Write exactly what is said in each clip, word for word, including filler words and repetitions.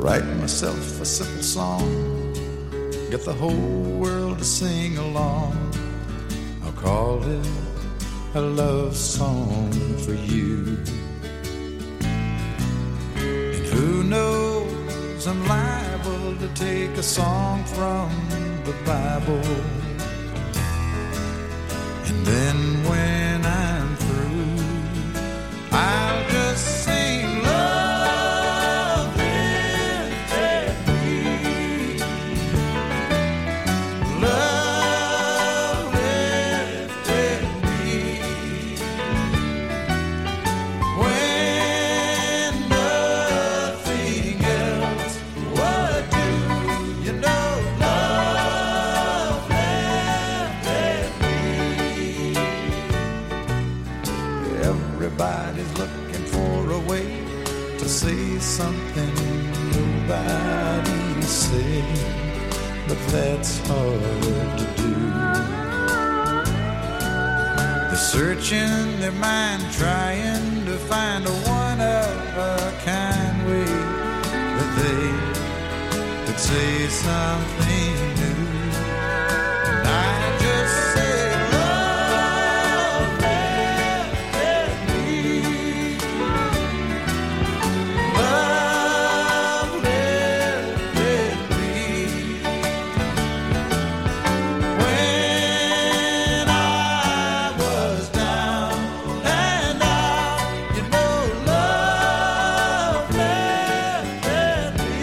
write myself a simple song, get the whole world to sing along. I'll call it a love song for you. And who knows, I'm liable to take a song from the Bible, and then when I'm through, I'll just sing love lifted me, love lifted me, when nothing else would do. You know, love lifted me. Everybody's looking for a way to say something nobody said, but that's hard to do. They're searching their mind, trying to find a one-of-a-kind way that they could say something new. And I just say love lifted me, love lifted me, when I was down and out. You know, love lifted me.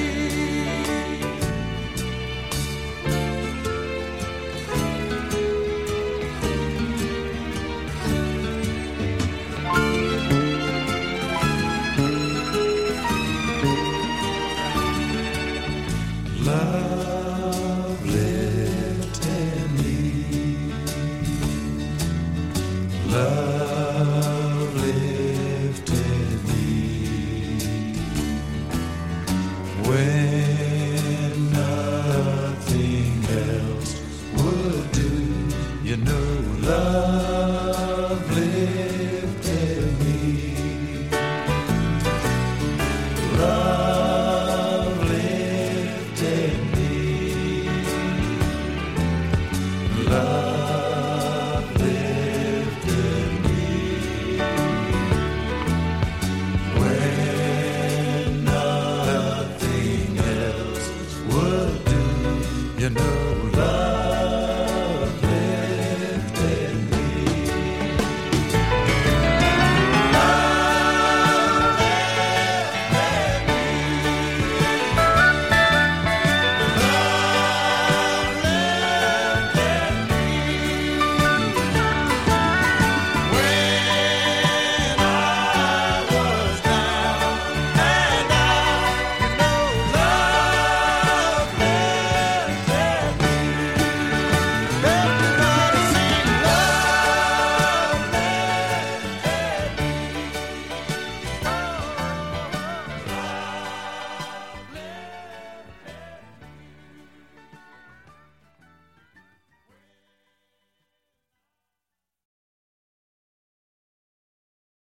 Love lifted me, love lifted me, when nothing else would do. You know, love lifted me.